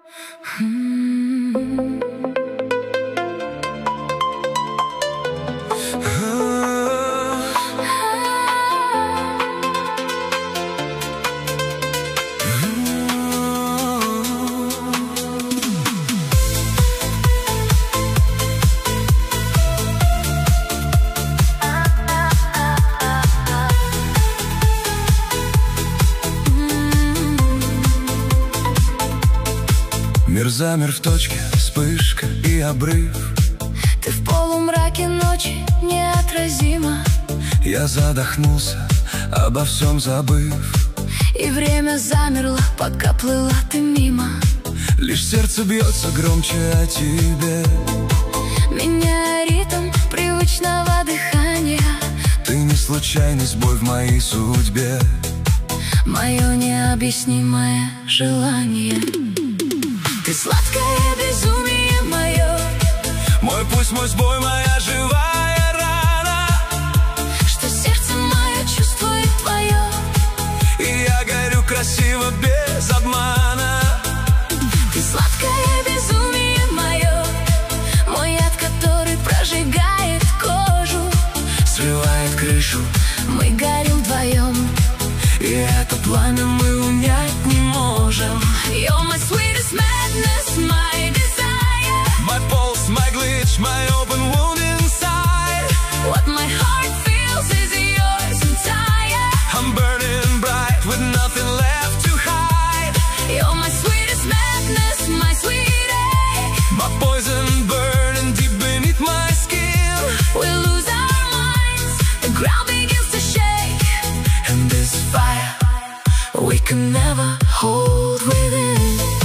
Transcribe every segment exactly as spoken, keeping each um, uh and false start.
Мир замер в точке, вспышка и обрыв. Ты в полумраке ночи неотразима. Я задохнулся, обо всем забыв. И время замерло, пока плыла ты мимо. Лишь сердце бьется громче о тебе, меняя ритм привычного дыхания. Ты не случайный сбой в моей судьбе, мое необъяснимое желание. Ты сладкое безумие мое, мой пульс, мой сбой, моя живая рана, что сердце мое чувствует твое. И я горю красиво, без обмана. Ты сладкое безумие мое, мой яд, который прожигает кожу, срывает крышу, мы горим вдвоем, и это пламя мы унять не можем. You're my sweetest madness, my desire, my pulse, my glitch, my open wound inside. What my heart feels is yours entire. I'm burning bright with nothing left to hide. You're my sweetest madness, my sweetie, my poison burning deep beneath my skin. We lose our minds, the ground begins to shake, and this fire we can never hold within.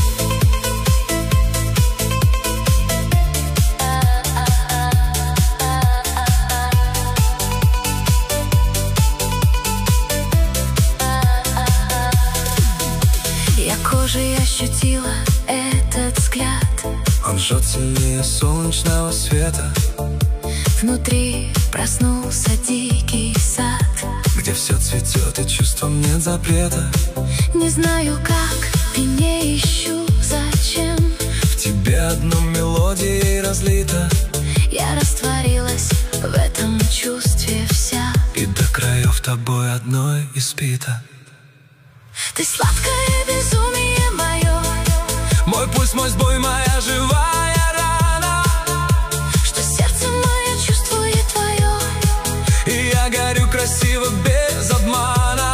Я кожей ощутила этот взгляд, он жжет сильнее солнечного света. Внутри проснулся дикий сад, где все цветет и чувством нет запрета. Не знаю как и не ищу зачем, в тебе одну мелодию разлита. Я растворилась в этом чувстве вся, и до краев тобой одной испита. Ты сладкое безумие мое, мой пульс, мой сбой, моя живая рана, что сердце мое чувствует твое. И я горю красиво, без обмана.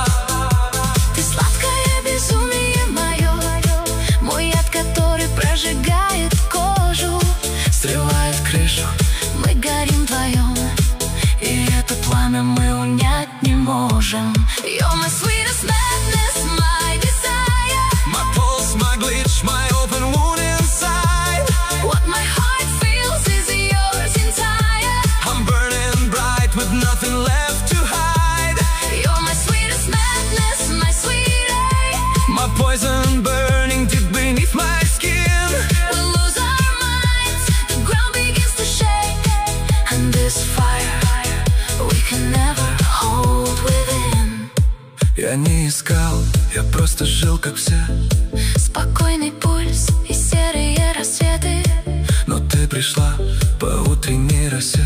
Ты сладкое безумие мое, мой яд, который прожигает кожу, срывает крышу, мы горим вдвоем, и это пламя мы унять не можем. You're my sweetest madness, my desire, my pulse, my glitch, my open wound inside. What my heart feels is yours entire. I'm burning bright with nothing left to hide. You're my sweetest madness, my sweetie, my poison burning deep beneath my skin. We lose our minds, the ground begins to shake, and this fire we can never hold within. Я не искал, я просто жил как все. Спокойный пульс и серые рассветы, но ты пришла по утренней росе,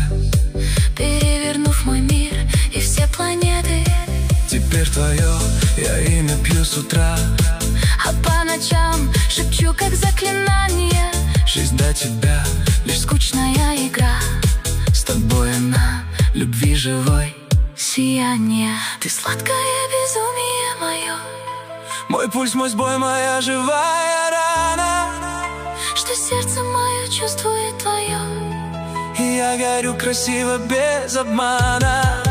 перевернув мой мир и все планеты. Теперь твое я имя пью с утра, а по ночам шепчу как заклинание. Жизнь до тебя лишь скучная игра, с тобой она любви живой сияние. Ты сладкое безумие мое, мой пульс, мой сбой, моя живая рана, что сердце мое чувствует твое. И я горю красиво, без обмана.